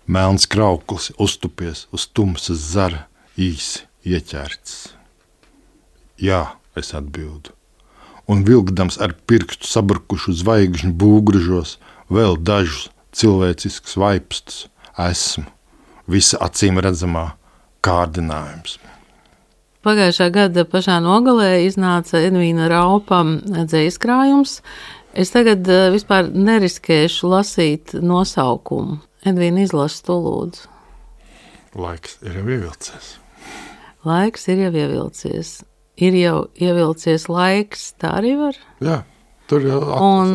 Melns krauklis uztupies uz tumsas zara, īsi ieķerts. Jā, es atbildu. Un vilkdams ar pirkstu sabrukušu zvaigžņu būgružos vēl dažus cilvēciskus vaipstus, esmu visa acīm redzamā kārdinājums. Pagājušā gada pašā nogalē iznāca Edvīna Raupa dzejas krājums. Es tagad vispār neriskēšu lasīt nosaukumu. Edvīna, izlasi to lūdzu. Laiks ir jau ievilcies. Laiks ir jau ievilcies. Ir jau ievilcies laiks, tā arī var? Jā, tur jau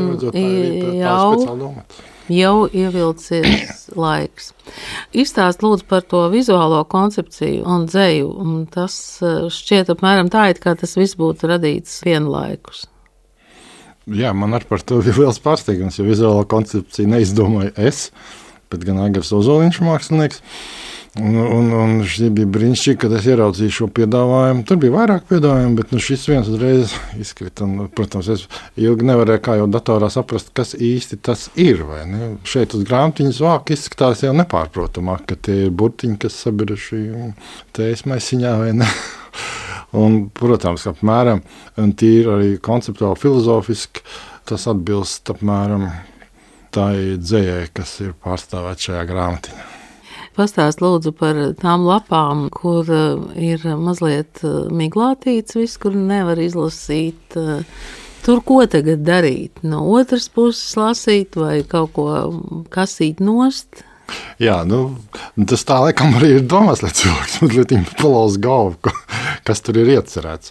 jau ievilcies laiks. Izstāst lūdzu par to vizuālo koncepciju un dzeju. Un tas šķiet apmēram tā, it kā tas viss būtu radīts vienlaikus. Jā, man ar par to bija liels pārsteigums, jo vizuālo koncepciju neizdomāju es, bet gan Agars Ozoliņš mākslinieks. Un šī bija brīnišķīgi, kad es ieraudzīju šo piedāvājumu. Tur bija vairāk piedāvājumu, bet šis viens uzreiz izkrita. Un, protams, es ilgi nevarēju kā jau datorā saprast, kas īsti tas ir. Vai ne? Šeit uz grāmatiņas vāka izskatās jau nepārprotamāk, ka tie ir burtiņi, kas sabiruši tējas maisiņā vai ne. Un, protams, apmēram, un tīri arī konceptuāli filozofiski, tas atbilst apmēram tai dzejai, kas ir pārstāvēt šajā grāmatiņā. Pastāst lūdzu par tām lapām, kur ir mazliet miglātīts viss, kur nevar izlasīt. Tur ko tagad darīt? No otras puses lasīt vai kaut ko kasīt nost? Jā, tas tā laikam arī ir domās, lai cilvēks mazliet palauz galvu, kas tur ir iecerēts.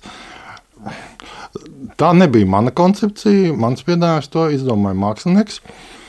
Tā nebija mana koncepcija, mans piedāvājums, to izdomāja mākslinieks.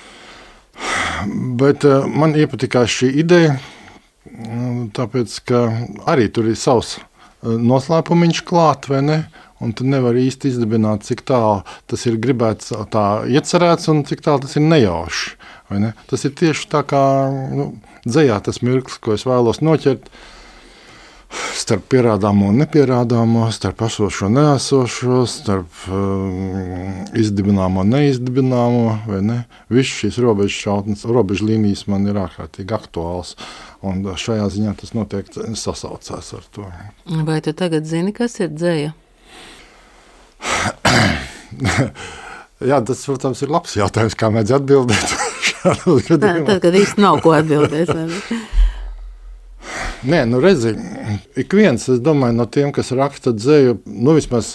Bet man iepatikās šī ideja, tāpēc, ka arī tur ir savs noslēpumiņš klāt, vai ne? Un tu nevari īsti izdibināt, cik tālu tas ir gribēts tā iecerēts un cik tālu tas ir nejauši. Vai ne? Tas ir tieši tā kā dzejā tas mirklis, ko es vēlos noķert, starp pierādāmo un nepierādāmo, starp esošo un neesošo, starp izdibināmo un neizdibināmo, vai ne? Viss šīs robežu līnijas man ir ārkārtīgi aktuāls, un šajā ziņā tas noteikti sasaucās ar to. Vai tu tagad zini, kas ir dzeja? Jā, tas, protams, ir labs jautājums, kā mēdz atbildēt. Tad, kad īsti nav ko atbildēt. Nē, redzi, ik viens, es domāju, no tiem, kas raksta dzeju, vismaz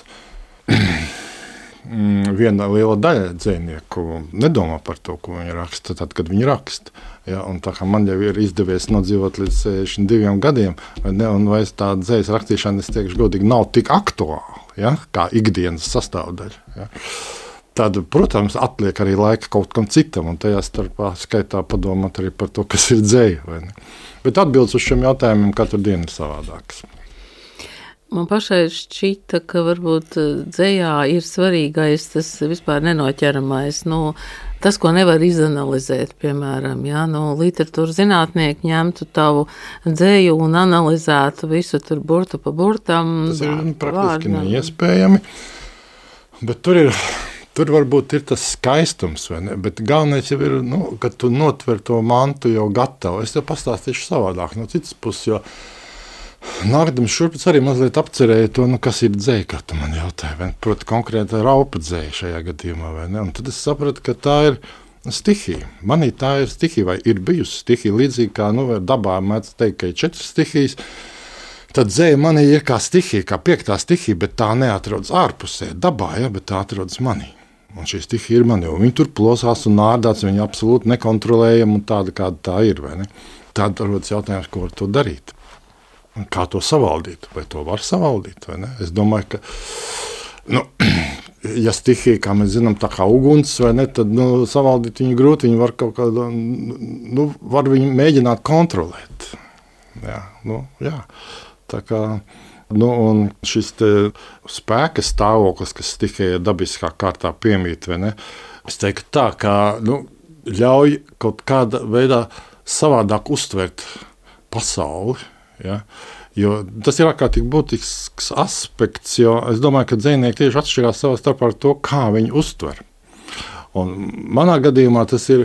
viena liela daļa dzejnieku nedomā par to, ko viņi raksta, tad, kad viņi raksta. Ja, un tā kā man jau ir izdevies nodzīvot līdz 62 gadiem, un vairs tā dzejas rakstīšana, es teikšu godīgi, nav tik aktuāla, ja, kā ikdienas sastāvdaļa. Ja. Tad, protams, atliek arī laika kaut kam citam, un tajā starpā skaitā padomāt arī par to, kas ir dzeja. Vai ne? Bet atbildes uz šiem jautājumiem katru dienu ir savādākas. Man pašai šķita, ka varbūt dzejā ir svarīgais tas vispār nenoķeramais, tas, ko nevar izanalizēt, piemēram, ja, literatūras zinātnieki ņemtu tavu dzeju un analizētu visu tur burtu pa burtam. Tas ir praktiski neiespējami, bet tur varbūt ir tas skaistums, vai ne? Bet galvenais jau ir, kad tu notver to mantu jau gatavu. Es tev pastāstīšu savādāk no citas puses, jo nākdams šurpēc arī mazliet apcerēju to, kas ir dzeja, kā tu man jautāji. Proti, konkrēta Raupa dzeja šajā gadījumā, vai ne? Un tad es sapratu, ka tā ir stihija. Manī tā ir stihija, vai ir bijusi stihija, līdzīgi kā dabā mēdz teikt, ka ir 4 stihijas. Tad dzeja manī ir kā stihija, kā 5. stihija, bet tā neatrodas ārpusē, dabā, ja, bet tā atrodas manī. Un šī stihija ir manī, un viņi tur plosās un nārdāts, viņi absolūti nekontrolējami un tāda, kāda tā ir, vai ne? Tad rodas jautājums, ko ar to darīt. Un kā to savaldīt? Vai to var savaldīt, vai ne? Es domāju, ka, ja stihija, kā mēs zinām, tā kā uguns, vai ne, tad, savaldīt viņu grūti, viņi var kaut kādā, var viņu mēģināt kontrolēt. Jā. Tā kā, un šis te spēka stāvoklis, kas tikai dabiskā kārtā piemīt, vai ne? Es teiktu tā, kā, ļauj kaut kādā veidā savādāk uztvert pasauli, ja? Jo tas ir ārkārtīgi būtisks aspekts, jo es domāju, ka dzejnieki tieši atšķirās savā starpā ar to, kā viņi uztver. Un manā gadījumā tas ir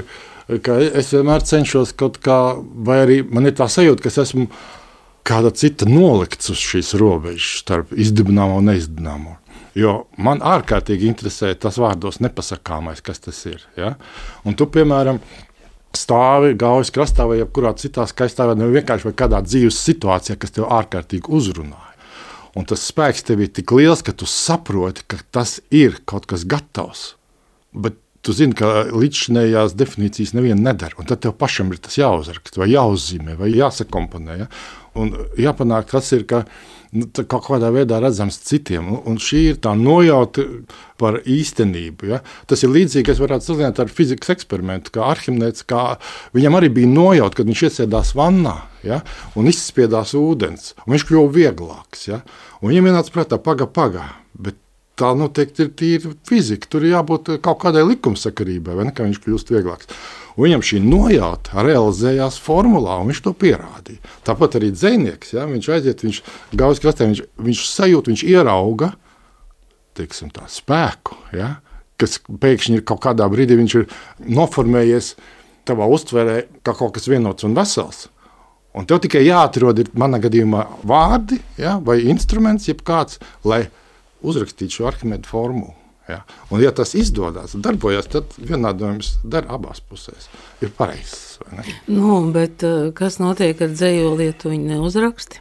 ka es vienmēr cenšos kaut kā, vai arī man ir tā sajūta, ka es esmu kāda cita nolikts uz šīs robežas starp izdibināmo un neizdibināmo. Jo man ārkārtīgi interesē tas vārdos nepasakāmais, kas tas ir. Ja? Un tu, piemēram, stāvi Gaujas krastā vai jebkurā citā skaistā vai vienkārši vai kādā dzīves situācijā, kas tev ārkārtīgi uzrunāja. Un tas spēks tev ir tik liels, ka tu saproti, ka tas ir kaut kas gatavs. Bet tu zini, ka līdzšinējās definīcijas neviena nedara. Un tad tev pašam ir tas jāuzraksta, vai jāuzzīmē, vai jāsakomponē. Ja? Un jāpanāk tas ir, ka kaut kādā veidā redzams citiem. Un šī ir tā nojauta par īstenību. Ja? Tas ir līdzīgi, es varētu salīdzināt ar fizikas eksperimentu, kā Arhimēds, viņam arī bija nojauta, kad viņš iesēdās vannā, ja? Un izspiedās ūdens, un viņš kļuva vieglāks. Ja? Un viņam ienāca prātā, paga, bet tā noteikti ir tīra fizika, tur ir jābūt kaut kādai likumsakarībai, vai ne, ka viņš kļūst vieglāks. Un viņam šī nojauta realizējās formulā, un viņš to pierādīja. Tāpat arī dzejnieks, ja, viņš aiziet, viņš Gaujas krastā, viņš sajūt, viņš ierauga, teiksim tā, spēku, ja, kas pēkšņi ir kaut kādā brīdī, viņš ir noformējies tavā uztverē kā kaut kas vienots un vesels. Un tev tikai jāatrod, ir manā gadījumā vārdi, ja, vai instruments, jeb kāds, lai uzrakstītu šo Arhimēda formulu. Ja? Un, ja tas izdodas, darbojas, tad vienādojums dara abās pusēs. Ir pareizs, vai ne? Nu, bet kas notiek ar dzejoli, ja tu viņu neuzraksti?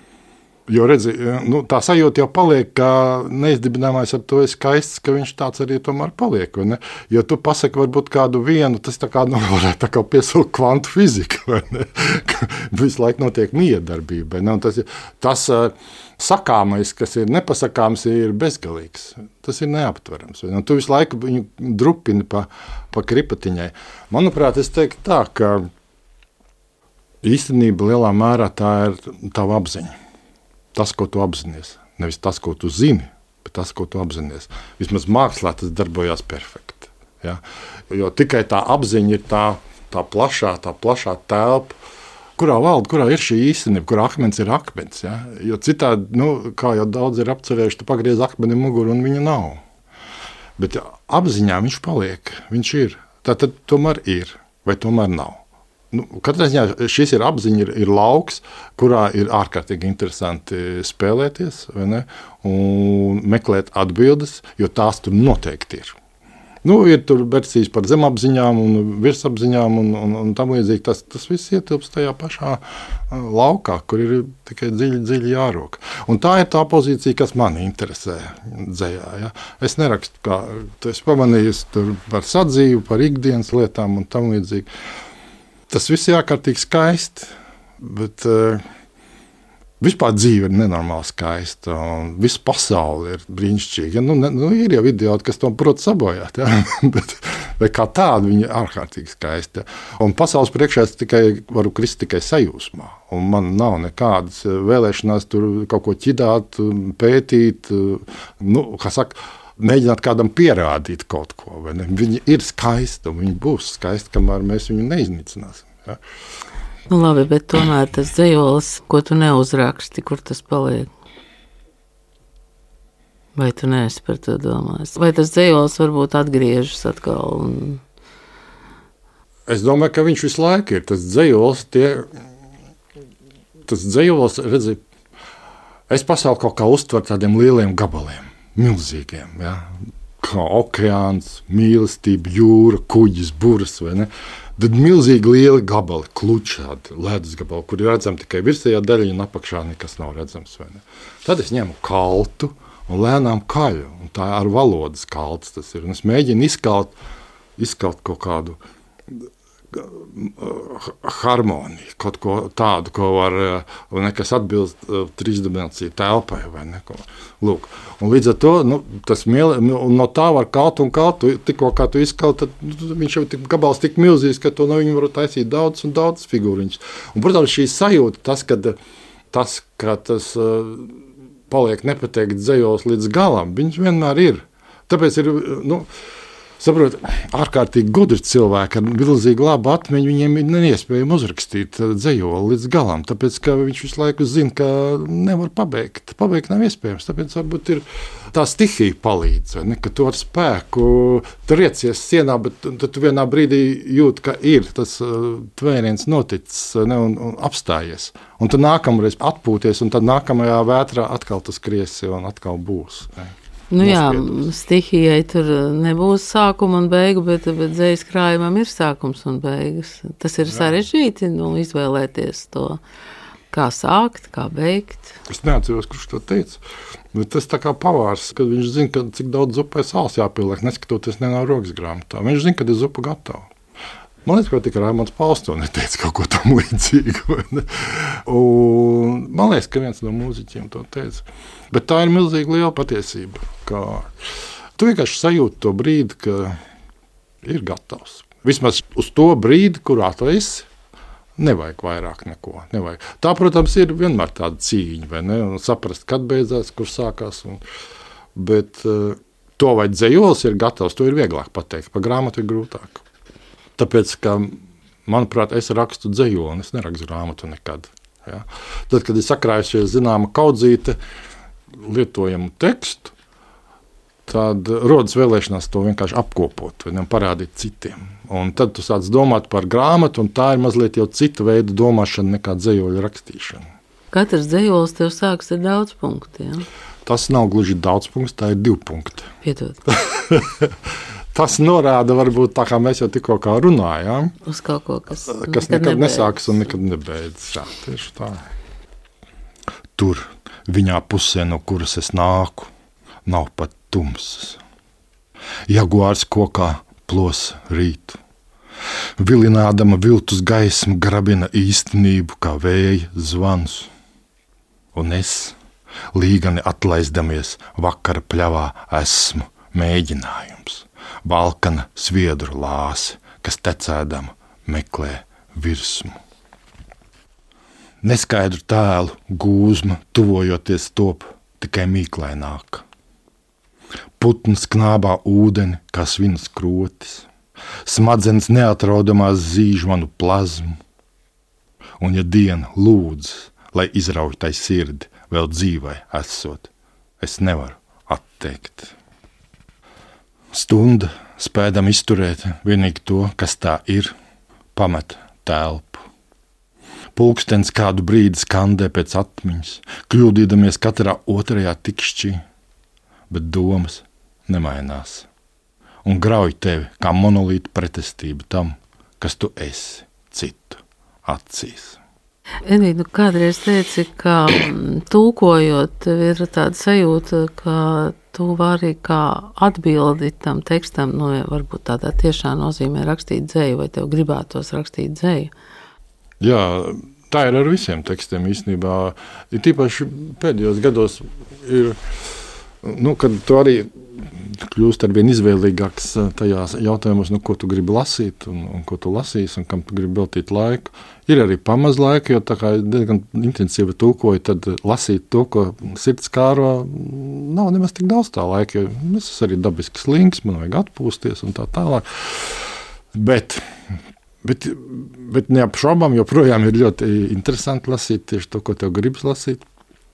Jo, redzi, tā sajūta jau paliek, ka neizdibināmais ar to ir skaists, ka viņš tāds arī tomēr paliek. Vai ne? Jo tu pasaki varbūt kādu vienu, tas tā kā varētu tā kā piesaukt kvantu fiziku, vai ne? Visu laiku notiek miedarbība. Tas sakāmais, kas ir nepasakāms, ir bezgalīgs. Tas ir neaptverams. Un tu visu laiku viņu drupini pa kripatiņai. Manuprāt, es teiktu tā, ka īstenība lielā mērā tā ir tava apziņa. Tas, ko tu apzinies. Nevis tas, ko tu zini, bet tas, ko tu apzinies. Vismaz mākslā tas darbojās perfekti. Ja? Jo tikai tā apziņa ir tā plašā telpa, kurā ir šī īstenība, kur akmens ir akmens. Ja? Jo citādi, kā jau daudz ir apcerējuši, tu pagriez akmeni muguru un viņa nav. Bet apziņā viņš paliek, viņš ir. Tātad tomēr ir, vai tomēr nav. Katrā ziņā šis ir apziņa, ir lauks, kurā ir ārkārtīgi interesanti spēlēties, vai ne? Un meklēt atbildes, jo tās tur noteikti ir. Ir tur versijas par zemapziņām un virsapziņām un tam līdzīgi. Tas viss ietilpst tajā pašā laukā, kur ir tikai dziļi jārok. Un tā ir tā pozīcija, kas mani interesē dzejā. Ja? Es nerakstu, kā tu esi pamanījis tur par sadzīvi, par ikdienas lietām un tam līdzīgi. Tas viss ir ārkārtīgi skaisti, bet vispār dzīve ir nenormāli skaista, un visa pasaule ir brīnišķīga. Ir jau idioti, kas to prot sabojāt, ja? Bet kā tāda viņa ir ārkārtīgi skaista. Un pasaules priekšā es varu krist tikai sajūsmā, un man nav nekādas vēlēšanās tur kaut ko ķidāt, pētīt, mēģināt kādam pierādīt kaut ko. Viņa ir skaista, un viņa būs skaista, kamēr mēs viņu neiznīcināsim. Ja? Labi, bet tomēr tas dzejolis, ko tu neuzraksti, kur tas paliek? Vai tu neesi par to domājis? Vai tas dzejolis varbūt atgriežas atkal? Es domāju, ka viņš visu laiku ir. Tas dzejolis, redzi, es pasauli kaut kā uztveru tādiem lieliem gabaliem. Milzīgiem, ja? Kā okeāns, mīlestība, jūra, kuģis, buras, vai ne? Tad milzīgi lieli gabali, klučādi, ledus gabali, kur ir redzami tikai virsējā daļa un apakšā nekas nav redzams, vai ne? Tad es ņemu kaltu un lēnām kaļu, un tā ar valodas kalts tas ir, un es mēģinu izkalt kaut kādu harmoniju, kaut ko tādu, ko var, kas atbilst trīsdimensiju telpai, vai neko. Lūk. Un līdz ar to, tas no tā var kalt un kalt, tikko kā tu izkalt, tad viņš jau gabals tik milzīgs, ka to no viņu var taisīt daudz un daudz figūriņas. Un, protams, šī sajūta, ka tas paliek nepateikt dzejos līdz galam, viņš vienmēr ir. Tāpēc ir, Saprot, ārkārtīgi gudri cilvēki ar milzīgu labu atmiņu, viņiem ir neiespējami uzrakstīt dzejoli līdz galam, tāpēc, ka viņš visu laiku zina, ka nevar pabeigt. Pabeigt nav iespējams, tāpēc varbūt ir tā stihija palīdz, vai ne, ka tu ar spēku riecies sienā, bet tad tu vienā brīdī jūti, ka ir tas tvēriens noticis, ne, un apstājies. Un tad nākamreiz atpūties, un tad nākamajā vētrā atkal tu skriesi un atkal būs. Ne. Nu jā, stihijai tur nebūs sākuma un beigu, bet dzejas krājumam ir sākums un beigas. Tas ir sarežģīti, izvēlēties to, kā sākt, kā beigt. Es neatceros, kurš to teica, bet tas tā kā pavārs, kad viņš zina, ka cik daudz zupai sāls jāpieliek, neskatoties nenā rokas grāmatā. Viņš zina, kad ir zupa gatava. Man liekas, ka tikai Raimonds Pauls to neteica kaut ko tam līdzīgu. Un man liekas, ka viens no mūziķiem to teica. Bet tā ir milzīgi liela patiesība. Tu vienkārši sajūti to brīdi, ka ir gatavs. Vismaz uz to brīdi, kurā tu esi, nevajag vairāk neko. Nevajag. Tā, protams, ir vienmēr tāda cīņa, vai ne? Un saprast, kad beidzās, kur sākās. Bet to, vai dzejolis ir gatavs, to ir vieglāk pateikt. Pa grāmatu ir grūtāk. Tāpēc, ka, manuprāt, es rakstu dzejoli, es nerakstu grāmatu nekad. Ja? Tad, kad ir sakrājusies zināma kaudzīte, lietojamu tekstu, tad rodas vēlēšanās to vienkārši apkopot un parādīt citiem. Un tad tu sāc domāt par grāmatu, un tā ir mazliet jau cita veida domāšana nekā dzejoļu rakstīšana. Katrs dzejolis tev sāks ar daudz punktu, ja? Tas nav gluži daudz punkts, tā ir 2 punkti. Piedod. Tas norāda, varbūt tā kā mēs jau tikko kā runājām. Uz kaut ko, kas nekad nesāks un nekad nebeidzas. Jā, tieši tā. Tur, viņā pusē, no kuras es nāku, nav pat tumsas. Jaguārs kokā plos rītu. Vilinādama viltus gaismu grabina īstenību kā vēja zvans. Un es, līgani atlaizdamies vakara pļavā, esmu mēģinājums. Balkana sviedru lāse, kas tecēdama meklē virsmu. Neskaidru tēlu gūzma, tuvojoties top, tikai mīklaināk. Putns knābā ūdeni, kā svinas krotis. Smadzenes neatraudamās zīž manu plazmu. Un ja diena lūdz, lai izrauj tai sirdi, vēl dzīvai esot, es nevaru atteikt. Stunda spēdam izturēt vienīgi to, kas tā ir, pamet telpu. Pulkstens kādu brīdi skandē pēc atmiņas, kļūdīdamies katrā otrajā tikšķī, bet domas nemainās un grauj tevi kā monolīta pretestība tam, kas tu esi citu acīs. Enīdu kādreiz teici, ka tulkojot, tev ir tāda sajūta, ka tu vari kā atbildi tam tekstam, varbūt tādā tiešā nozīmē rakstīt dzeju, vai tev gribētos rakstīt dzeju? Jā, tā ir ar visiem tekstiem īstenībā. Ir tīpaši pēdējos gados ir, kad tu arī kļūst arvien izvēlīgāks tajās jautājumos, ko tu gribi lasīt un ko tu lasīsi un kam tu gribi veltīt laiku. Ir arī pamaz laika, jo tā kā diezgan intensīvi tulkoju, tad lasīt to, ko sirds kāro, nav nemaz tik daudz tā laika, jo es esmu arī dabisks links, man vajag atpūsties un tā tālāk. Bet neapšaubām joprojām ir ļoti interesanti lasīt tieši to, ko tev gribas lasīt.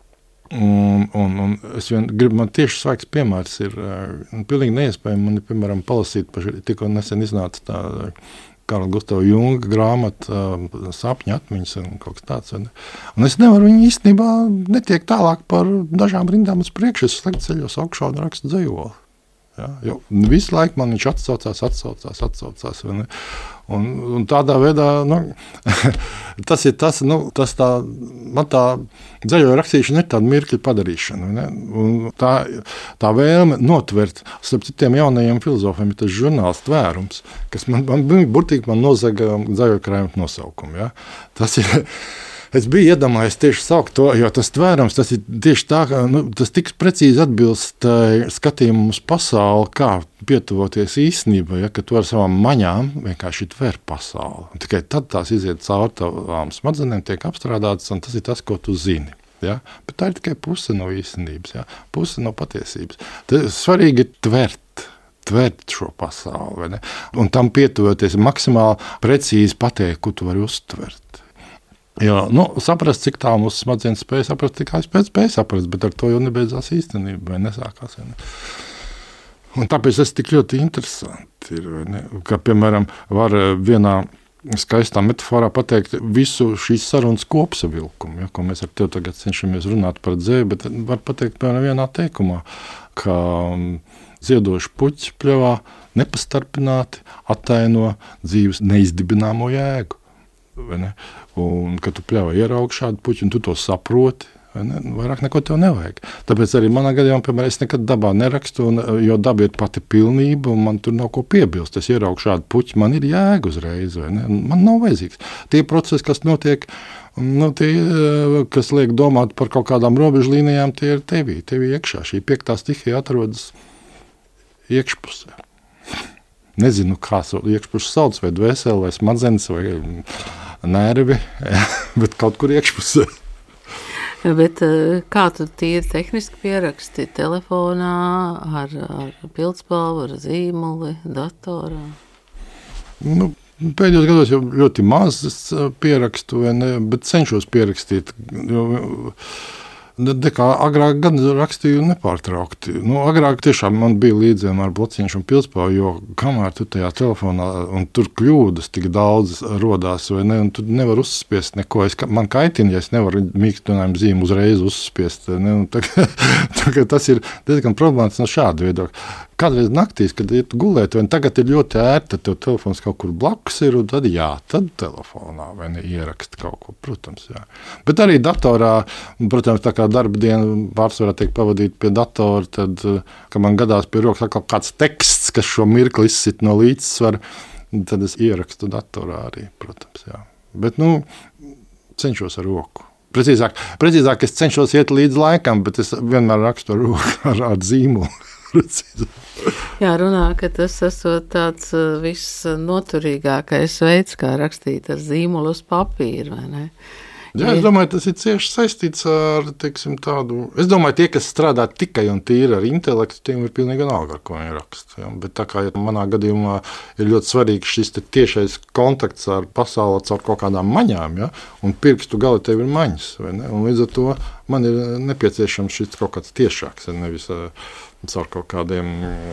Un es gribu, man tieši svaigs piemērs ir pilnīgi neiespējami man, piemēram, palasīt, tikko nesen iznāca tā Karla Gustava Junga grāmata Sapņu atmiņas un kaut kas tāds. Un es nevaru viņu īstenībā netiek tālāk par dažām rindām uz priekšu, es slēgt ceļos augšā un rakstu dzejoli. Ja, jo visu laiku man viņš atsaucās. Un tādā veidā, tas ir tas, man tā dzeļoja rakstīšana ir tāda mirkļa padarīšana. Ne? Un tā vēlme notvert, starp citiem jaunajiem filozofiem ir tas žurnāls Tvērums, kas man burtīgi nozaga dzeļoja krājuma nosaukumu. Ja? Tas ir... Es biju iedomājies tieši saukt to, jo tas tvērums, tas ir tieši tā, ka tas tik precīzi atbilst skatījumam uz pasauli, kā pietuvoties īstenībai, ja, ka tu ar savām maņām vienkārši tver pasauli. Un tikai tad tās iziet caur tavām smadzenēm, tiek apstrādātas, un tas ir tas, ko tu zini. Ja? Bet tā ir tikai puse no īstenības, ja? Puse no patiesības. Tad svarīgi ir tvert. tvert šo pasauli, vai ne? Un tam pietuvoties maksimāli precīzi pateikt, ko tu vari uztvert. Jo, saprast, cik tā mūsu smadzenes spēja saprast, tik spēja saprast, bet ar to jau nebeidzās īstenība, vai nesākās. Vai ne? Un tāpēc tas tik ļoti interesanti ir, vai ne? Ka, piemēram, var vienā skaistā metaforā pateikt visu šīs sarunas kopsavilkumu, ja, ko mēs ar tevi tagad cenšamies runāt par dzēju, bet var pateikt, piemēram, vienā teikumā, ka ziedoši puķi pļavā nepastarpināti attaino dzīves neizdibināmo jēgu. Vai ne? Un, kad tu pļavā ieraugi šādu puķi, un tu to saproti, vairāk neko tev nevajag. Tāpēc arī manā gadījumā, piemēram, es nekad dabā nerakstu, jo daba ir pati pilnība, un man tur nav ko piebilst. Es ieraugu šādu puķi, man ir jēga uzreiz, vai ne? Man nav vajadzīgs. Tie procesi, kas notiek, tie, kas liek domāt par kaut kādām robežlīnijām, tie ir tevi iekšā. Šī 5. stihija atrodas iekšpusē. Nezinu, kā iekšpusē sauc, vai dvēseli, vai smadzenes, vai nervi, bet kaut kur iekšpusē. Bet kā tu tīri tehniski pieraksti telefonā, ar pildspalvu, ar zīmuli, datorā? Pēdējos gados jau ļoti maz pierakstu, bet cenšos pierakstīt. Kā agrāk gan rakstīju nepārtraukti. Agrāk tiešām man bija līdziem ar blociņš un pildspalvu, jo kamēr tu tajā telefonā, un tur kļūdas tik daudz rodās, vai ne, un tu nevar uzspiest neko. Man kaitina, ja es nevaru mīkstinājumu zīmu uzreiz uzspiest. Tas ir diezgan problemāts no šāda viedokļa. Kādreiz naktīs, kad iet gulēt, vai tagad ir ļoti ērti, tad tev telefons kaut kur blakus ir, un tad telefonā vai ne ieraksta kaut ko, protams, jā. Bet arī datorā, protams, tā kā darba diena pārsvarā tiek pavadīta pie datora, tad, kad man gadās pie rokas atkal kāds teksts, kas šo mirkli izsit no līdzsvara, tad es ierakstu datorā arī, protams, jā. Bet, cenšos ar roku. Precīzāk es cenšos iet līdz laikam, bet es vienmēr rakstu ar roku, ar zīmolu. Jā, runā, ka tas esot tāds visnoturīgākais veids, kā rakstīt ar zīmolu uz papīra, vai ne? Jā, es domāju, tas ir cieši saistīts ar, tādu... Es domāju, tie, kas strādā tikai un tīri ar intelektu, tiem ir pilnīgi vienalga, ar ko viņi raksta. Ja? Bet tā kā manā gadījumā ir ļoti svarīgs šis tiešais kontakts ar pasauli caur kaut kādām maņām, ja? Un pirkstu gali tev ir maņas, vai ne? Un līdz ar to man ir nepieciešams šis kaut kāds tiešāks, nevis caur kaut kādiem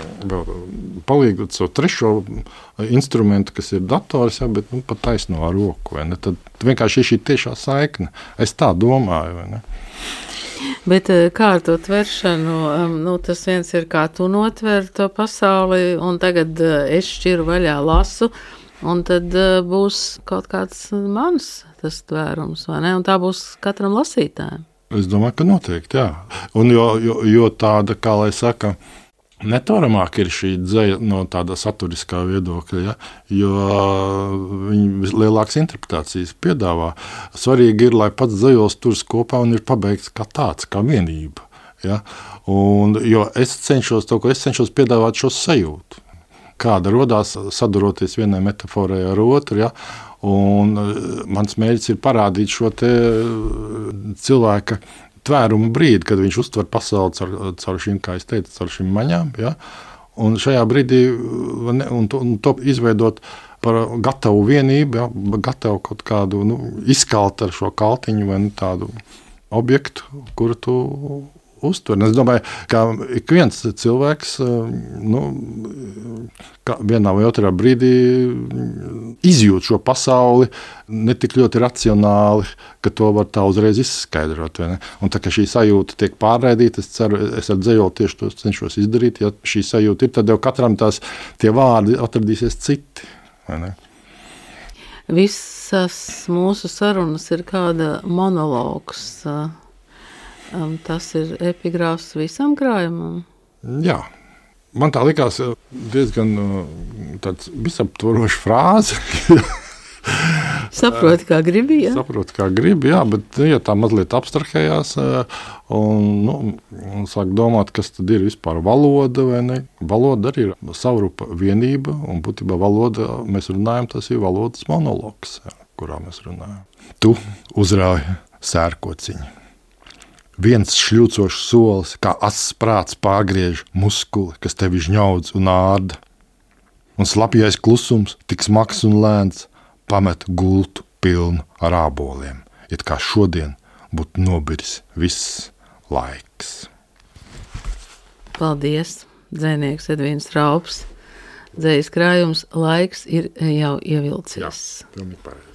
palīgot savu trešo instrumentu, kas ir dators, ja, bet pat taisno ar roku. Vai ne? Tad vienkārši ir šī tiešā saikne. Es tā domāju. Vai ne? Bet kā ar to tveršanu, tas viens ir, kā tu notver to pasauli, un tagad es šķiru vaļā lasu, un tad būs kaut kāds mans tas tvērums, vai ne? Un tā būs katram lasītājam. Es domāju, ka noteikti, jā. Un jo tāda, kā lai saka, netvaramāk ir šī dzeja no tāda saturiskā viedokļa, ja? Jo viņi lielākas interpretācijas piedāvā. Svarīgi ir, lai pats dzejols turas kopā un ir pabeigts kā tāds, kā vienība. Ja? Un, jo es cenšos piedāvāt šo sajūtu. Kāda rodās saduroties vienai metaforai ar otru, ja? Un mans mērķis ir parādīt šo te cilvēka tvērumu brīdi, kad viņš uztver pasauli caur šīm, kā es teicu, caur šīm maņām. Ja? Un šajā brīdī un to izveidot par gatavu vienību, ja? Gatavu kaut kādu izkalt ar šo kaltiņu vai tādu objektu, kuru tu uztver. Es domāju, ka ik viens cilvēks vienā vai otrā brīdī izjūt šo pasauli ne tik ļoti racionāli, ka to var tā uzreiz izskaidrot. Vai ne? Un tā kā šī sajūta tiek pārraidīta, es ceru, es ar dzejoli tieši to cenšos izdarīt. Ja šī sajūta ir, tad jau katram tie vārdi atradīsies citi. Vai ne? Visas mūsu sarunas ir kāda monologs. Tas ir epigrāfs visam krājumam? Jā. Man tā likās diezgan tāds visaptvaroša frāze. Saproti, kā gribi, jā? Saproti, kā gribi, jā, bet ja tā mazliet abstrahējās un sāk domāt, kas tad ir vispār valoda, vai ne? Valoda arī ir savrupa vienība, un būtībā valoda, mēs runājam, tas ir valodas monologs, jā, kurā mēs runājam. Tu uzrauj sērkociņu. Viens šļūcošs solis, kā ass prāts pārgriež muskuli, kas tevi žņaudz un ārda. Un slapjais klusums, tik smags un lēns, pamet gultu pilnu ar āboliem, it kā šodien būtu nobiris viss laiks. Paldies, dzejnieks Edvīns Raups. Dzejas krājums Laiks ir jau ievilcies. Jā, pilnīgi pareizi.